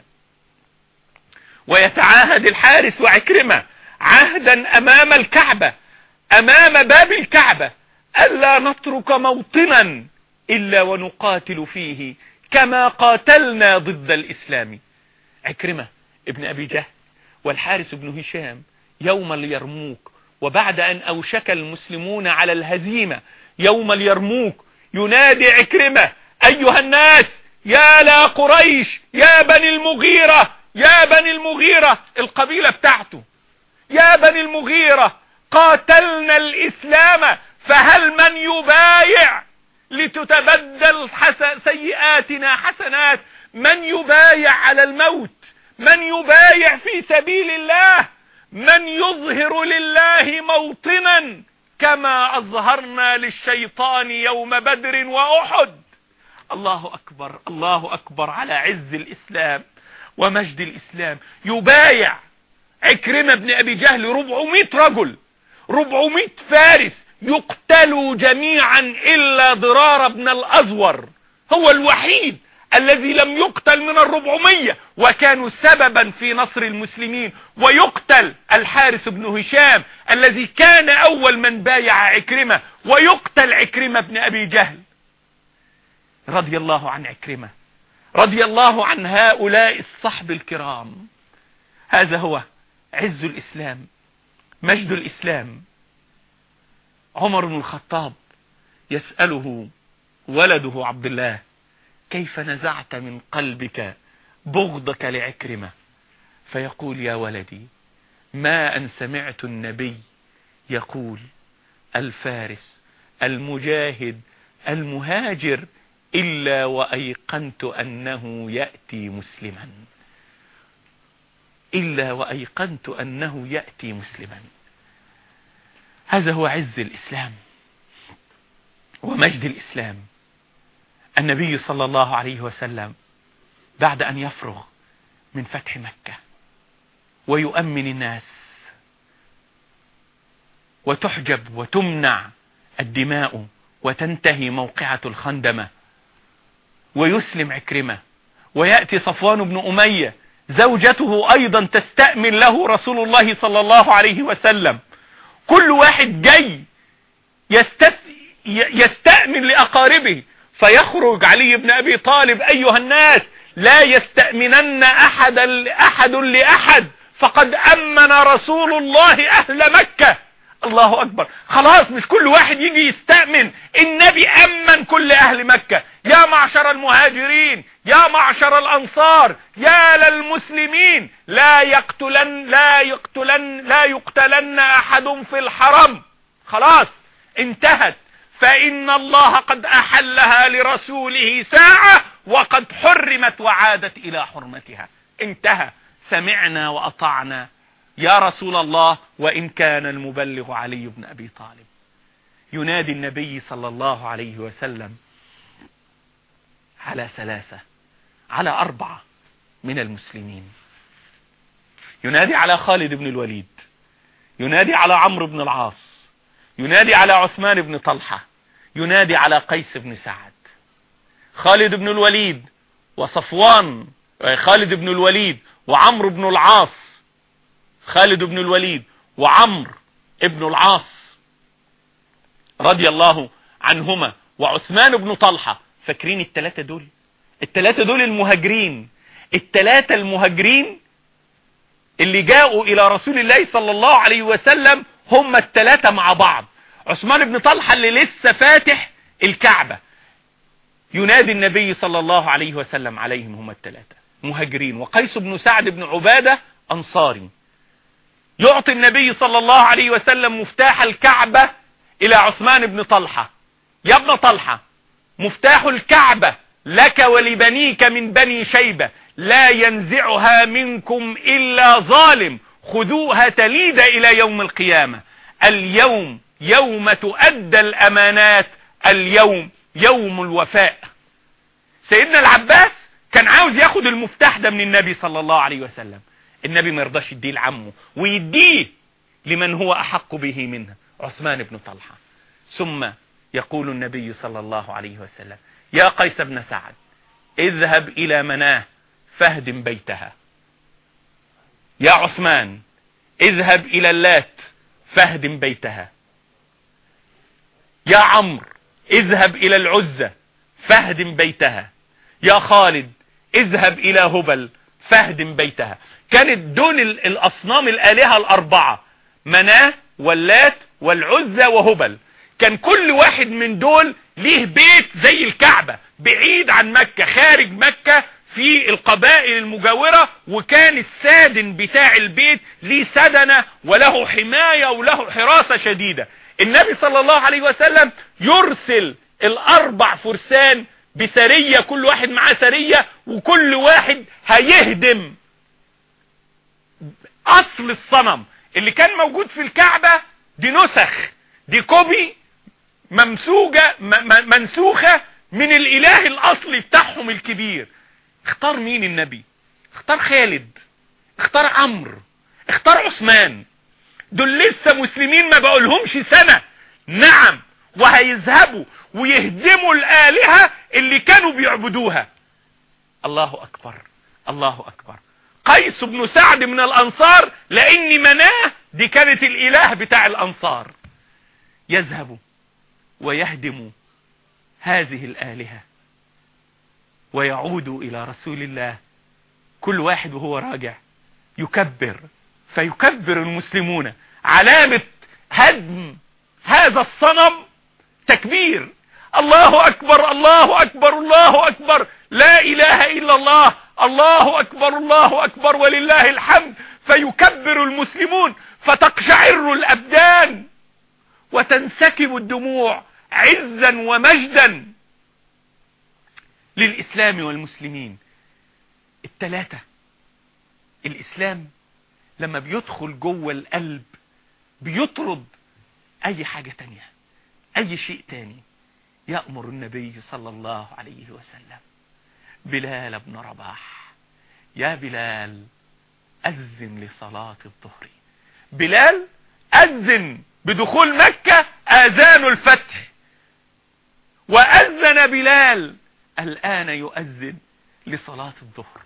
ويتعاهد الحارس وعكرمة عهدا أمام الكعبة، أمام باب الكعبة، ألا نترك موطنا إلا ونقاتل فيه كما قاتلنا ضد الإسلام. عكرمة ابن أبي جهل والحارس بن هشام يوم اليرموك، وبعد أن أوشك المسلمون على الهزيمة يوم اليرموك، ينادي عكرمة: أيها الناس، يا لا قريش، يا بني المغيرة، يا بني المغيرة، القبيلة بتاعته، يا بني المغيرة، قاتلنا الإسلام، فهل من يبايع لتتبدل حسن سيئاتنا حسنات؟ من يبايع على الموت؟ من يبايع في سبيل الله؟ من يظهر لله موطنا كما أظهرنا للشيطان يوم بدر وأحد؟ الله أكبر، الله أكبر على عز الإسلام ومجد الإسلام. يبايع عكرمة بن أبي جهل ربعمائة رجل، ربعمائة فارس، يقتلوا جميعا إلا ضرار بن الأزور، هو الوحيد الذي لم يقتل من الربعمية، وكانوا سببا في نصر المسلمين. ويقتل الحارس بن هشام الذي كان أول من بايع عكرمة، ويقتل عكرمة بن أبي جهل. رضي الله عن عكرمة، رضي الله عن هؤلاء الصحب الكرام. هذا هو عز الإسلام، مجد الإسلام. عمر بن الخطاب يسأله ولده عبد الله: كيف نزعت من قلبك بغضك لعكرمة؟ فيقول: يا ولدي، ما أن سمعت النبي يقول: الفارس المجاهد المهاجر إلا وأيقنت أنه يأتي مسلما، إلا وأيقنت أنه يأتي مسلما. هذا هو عز الإسلام ومجد الإسلام. النبي صلى الله عليه وسلم بعد أن يفرغ من فتح مكة ويؤمن الناس وتحجب وتمنع الدماء وتنتهي موقعة الخندمة، ويسلم عكرمة، ويأتي صفوان بن أمية زوجته أيضا تستأمن له رسول الله صلى الله عليه وسلم. كل واحد جاي يستس... يستأمن لأقاربه، فيخرج علي بن أبي طالب: أيها الناس، لا يستأمنن أحد أحد لأحد، فقد أمن رسول الله أهل مكة. الله أكبر. خلاص مش كل واحد يجي يستأمن، النبي أمن كل أهل مكة. يا معشر المهاجرين، يا معشر الأنصار، يا للمسلمين، لا يقتلن لا يقتلن لا يقتلن أحد في الحرم. خلاص انتهت، فإن الله قد أحلها لرسوله ساعة وقد حرمت وعادت إلى حرمتها. انتهى. سمعنا وأطعنا يا رسول الله، وإن كان المبلغ علي بن أبي طالب. ينادي النبي صلى الله عليه وسلم على ثلاثة، على أربعة من المسلمين. ينادي على خالد بن الوليد، ينادي على عمرو بن العاص، ينادي على عثمان بن طلحة، ينادي على قيس بن سعد. خالد بن الوليد وصفوان، خالد بن الوليد وعمرو بن العاص، خالد بن الوليد وعمرو بن العاص رضي الله عنهما، وعثمان بن طلحة. فاكرين الثلاثة دول؟ الثلاثة دول المهاجرين، الثلاثة المهاجرين اللي جاءوا إلى رسول الله صلى الله عليه وسلم، هم الثلاثة مع بعض. عثمان بن طلحة اللي لسه فاتح الكعبة، ينادي النبي صلى الله عليه وسلم عليهم، هم الثلاثة مهاجرين. وقيس بن سعد بن عبادة أنصاري. يعطي النبي صلى الله عليه وسلم مفتاح الكعبة إلى عثمان بن طلحة. يا ابن طلحة، مفتاح الكعبة لك ولبنيك من بني شيبة، لا ينزعها منكم إلا ظالم، خذوها تليد إلى يوم القيامة. اليوم يوم تؤدى الأمانات، اليوم يوم الوفاء. سيدنا العباس كان عاوز ياخد المفتاح ده من النبي صلى الله عليه وسلم، النبي ما يرضاش يديه لعمه، ويديه لمن هو أحق به منه، عثمان بن طلحة. ثم يقول النبي صلى الله عليه وسلم: يا قيس بن سعد، اذهب إلى مناه فاهدم بيتها. يا عثمان، اذهب إلى اللات فاهدم بيتها. يا عمرو، اذهب إلى العزة فاهدم بيتها. يا خالد، اذهب إلى هبل فاهدم بيتها. كانت دول الأصنام الآلهة الأربعة، مناه واللات والعزة وهبل. كان كل واحد من دول ليه بيت زي الكعبة بعيد عن مكة، خارج مكة في القبائل المجاورة، وكان السادن بتاع البيت ليه سدنة وله حماية وله حراسة شديدة. النبي صلى الله عليه وسلم يرسل الأربع فرسان بسرية، كل واحد معاه سرية، وكل واحد هيهدم أصل الصنم اللي كان موجود في الكعبة. دي نسخ، دي كوبي ممسوجة منسوخة من الإله الأصلي بتاعهم الكبير. اختار مين النبي؟ اختار خالد، اختار عمرو، اختار عثمان. دول لسه مسلمين ما بقولهمش سنة، نعم، وهيذهبوا ويهدموا الآلهة اللي كانوا بيعبدوها. الله أكبر، الله أكبر. قيس بن سعد من الأنصار، لأن مناه دي كانت الإله بتاع الأنصار. يذهب ويهدم هذه الآلهة ويعود إلى رسول الله، كل واحد وهو راجع يكبر، فيكبر المسلمون. علامة هدم هذا الصنم تكبير، الله أكبر، الله أكبر، الله أكبر، لا إله إلا الله، الله أكبر، الله أكبر ولله الحمد. فيكبر المسلمون، فتقشعر الأبدان وتنسكب الدموع عزا ومجدا للإسلام والمسلمين. الثلاثة، الإسلام لما بيدخل جوه القلب بيطرد أي حاجة تانية، أي شيء تاني. يأمر النبي صلى الله عليه وسلم بلال بن رباح: يا بلال أذن لصلاة الظهر. بلال أذن بدخول مكة آذان الفتح، وأذن بلال الآن يؤذن لصلاة الظهر.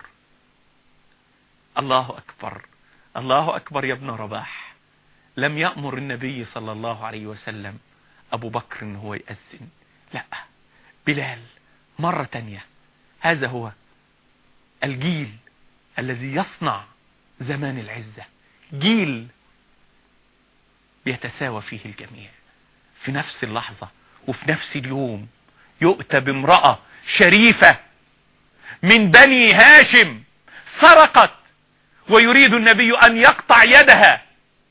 الله أكبر، الله أكبر يا ابن رباح. لم يأمر النبي صلى الله عليه وسلم أبو بكر إن هو يأذن، لا، بلال مرة تانية. هذا هو الجيل الذي يصنع زمان العزة، جيل بيتساوى فيه الجميع. في نفس اللحظة وفي نفس اليوم يؤتى بامرأة شريفة من بني هاشم سرقت، ويريد النبي أن يقطع يدها،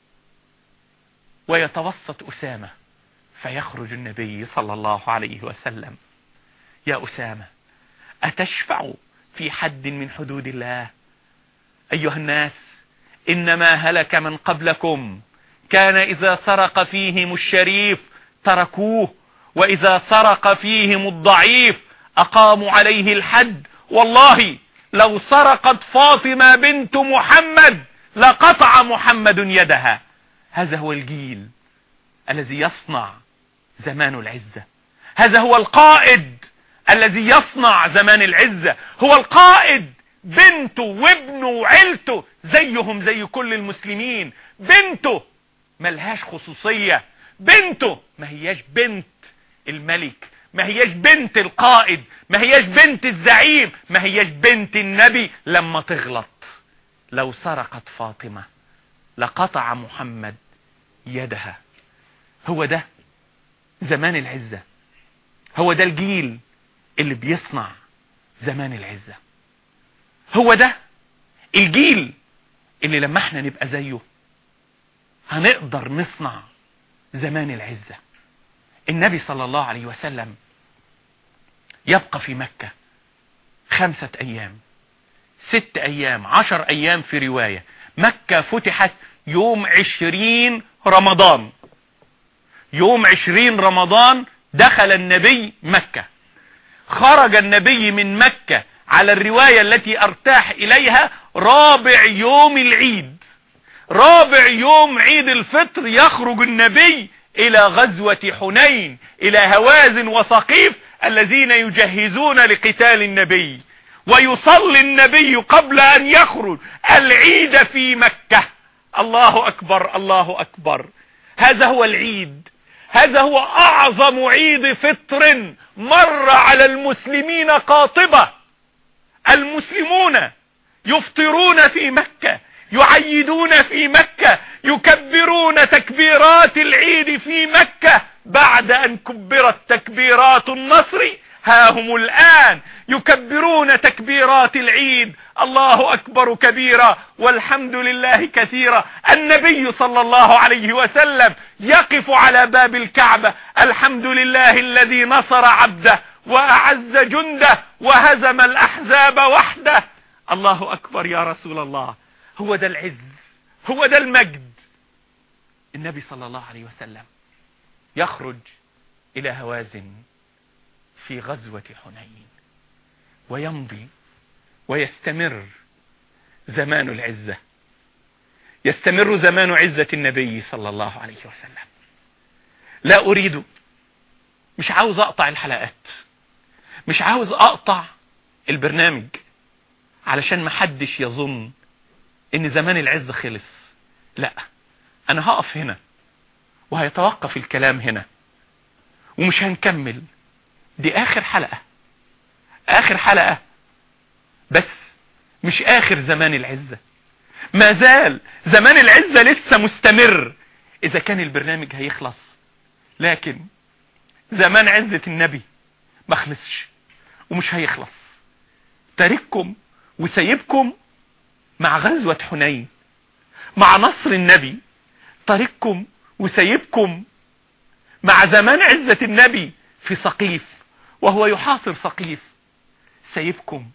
ويتوسط أسامة، فيخرج النبي صلى الله عليه وسلم: يا أسامة، أتشفع في حد من حدود الله؟ أيها الناس، إنما هلك من قبلكم كان إذا سرق فيهم الشريف تركوه، وإذا سرق فيهم الضعيف أقاموا عليه الحد. والله لو سرقت فاطمة بنت محمد لقطع محمد يدها. هذا هو الجيل الذي يصنع زمان العزة. هذا هو القائد الذي يصنع زمان العزة. هو القائد بنته وابنه وعيلته زيهم زي كل المسلمين. بنته ملهاش خصوصية، بنته ما هياش بنت الملك، ما هياش بنت القائد، ما هياش بنت الزعيم، ما هياش بنت النبي. لما تغلط لو سرقت فاطمة لقطع محمد يدها. هو ده زمان العزة، هو ده الجيل اللي بيصنع زمان العزة، هو ده الجيل اللي لما احنا نبقى زيه هنقدر نصنع زمان العزة. النبي صلى الله عليه وسلم يبقى في مكة خمسة أيام، ست أيام، عشر أيام في رواية. مكة فتحت يوم عشرين رمضان، يوم عشرين رمضان دخل النبي مكة. خرج النبي من مكة على الرواية التي أرتاح إليها رابع يوم العيد، رابع يوم عيد الفطر يخرج النبي إلى غزوة حنين، إلى هوازن وثقيف الذين يجهزون لقتال النبي. ويصلي النبي قبل أن يخرج العيد في مكة. الله أكبر، الله أكبر. هذا هو العيد، هذا هو أعظم عيد فطر مر على المسلمين قاطبة. المسلمون يفطرون في مكة، يعيدون في مكة، يكبرون تكبيرات العيد في مكة. بعد أن كبرت تكبيرات النصر ها هم الآن يكبرون تكبيرات العيد. الله أكبر كبيرا والحمد لله كثيرا. النبي صلى الله عليه وسلم يقف على باب الكعبة: الحمد لله الذي نصر عبده وأعز جنده وهزم الأحزاب وحده. الله أكبر يا رسول الله. هو ده العز، هو ده المجد. النبي صلى الله عليه وسلم يخرج إلى هوازن في غزوة حنين، ويمضي ويستمر زمان العزة، يستمر زمان عزة النبي صلى الله عليه وسلم. لا أريد، مش عاوز أقطع الحلقات، مش عاوز أقطع البرنامج علشان محدش يظن إن زمان العزة خلص. لا، أنا هقف هنا وهيتوقف الكلام هنا ومش هنكمل. دي آخر حلقة، آخر حلقة، بس مش آخر زمان العزة. ما زال زمان العزة لسه مستمر إذا كان البرنامج هيخلص، لكن زمان عزة النبي ما خلصش ومش هيخلص. تارككم وسيبكم مع غزوة حنين، مع نصر النبي. تارككم وسيبكم مع زمان عزة النبي في ثقيف وهو يحاصر ثقيف. سيبكم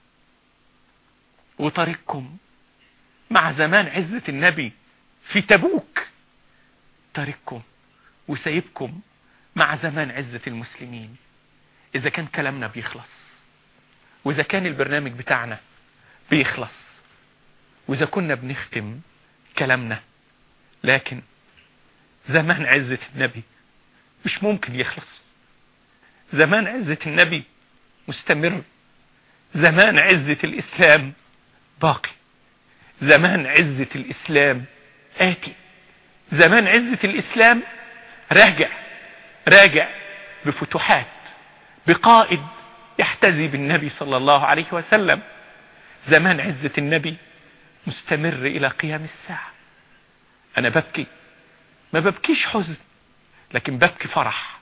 وتارككم مع زمان عزة النبي في تبوك. تارككم وسيبكم مع زمان عزة المسلمين. إذا كان كلامنا بيخلص، وإذا كان البرنامج بتاعنا بيخلص، وإذا كنا بنختم كلامنا، لكن زمان عزة النبي مش ممكن يخلص. زمان عزة النبي مستمر. زمان عزة الإسلام باقي. زمان عزة الإسلام آتي. زمان عزة الإسلام راجع، راجع بفتوحات، بقائد يحتذي بالنبي صلى الله عليه وسلم. زمان عزة النبي مستمر إلى قيام الساعة. أنا ببكي ما ببكيش حزن، لكن ببكي فرح.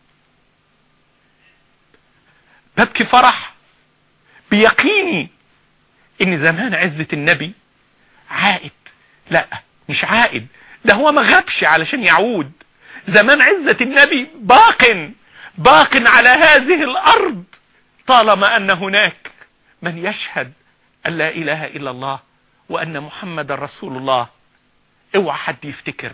ببكي فرح بيقيني ان زمان عزة النبي عائد. لا، مش عائد، ده هو ما غابش علشان يعود. زمان عزة النبي باق باق على هذه الارض طالما ان هناك من يشهد ان لا اله الا الله وان محمد رسول الله. اوعى حد يفتكر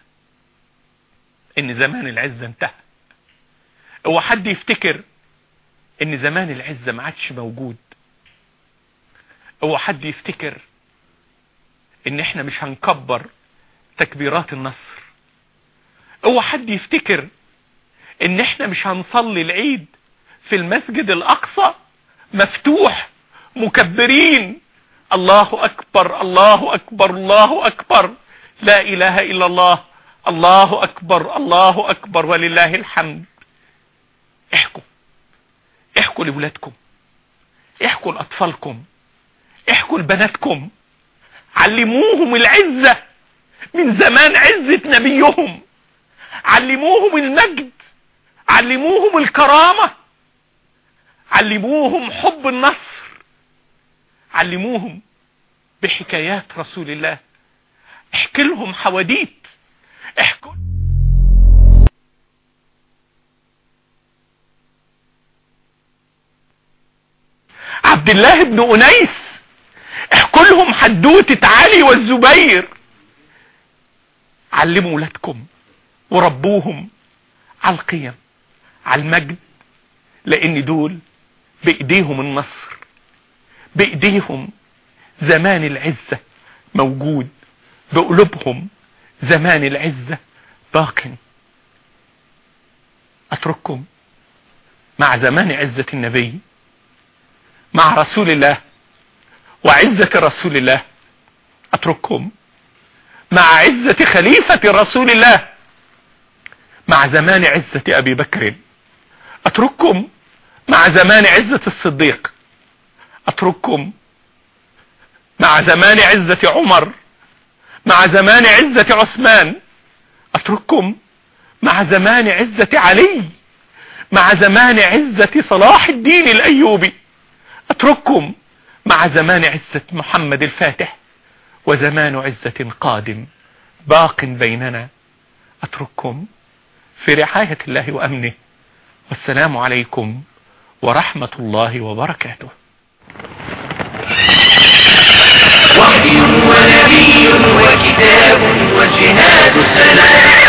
ان زمان العزة انتهى. اوعى حد يفتكر ان زمان العزة ما عادش موجود. اوعى حد يفتكر ان احنا مش هنكبر تكبيرات النصر. اوعى حد يفتكر ان احنا مش هنصلي العيد في المسجد الاقصى مفتوح مكبرين الله اكبر الله اكبر الله اكبر لا اله الا الله الله اكبر الله اكبر ولله الحمد. احكوا احكوا لولادكم، احكوا لاطفالكم، احكوا لبناتكم، علموهم العزة من زمان عزة نبيهم، علموهم المجد، علموهم الكرامة، علموهم حب النصر، علموهم بحكايات رسول الله. احكي لهم حواديت. احكوا عبد الله بن أنيس، احكوا لهم حدوتة علي والزبير. علموا ولادكم وربوهم على القيم، على المجد، لان دول بايديهم النصر، بايديهم زمان العزة موجود، بقلوبهم زمان العزة باق. اترككم مع زمان عزة النبي، مع رسول الله وعزة رسول الله. اترككم مع عزة خليفة رسول الله، مع زمان عزة ابي بكر. اترككم مع زمان عزة الصديق. اترككم مع زمان عزة عمر، مع زمان عزة عثمان. اترككم مع زمان عزة علي، مع زمان عزة صلاح الدين الايوبي. اترككم مع زمان عزة محمد الفاتح، وزمان عزة قادم باق بيننا. اترككم في رعاية الله وامنه، والسلام عليكم ورحمة الله وبركاته. وحي ونبي وكتاب وجهاد سلام.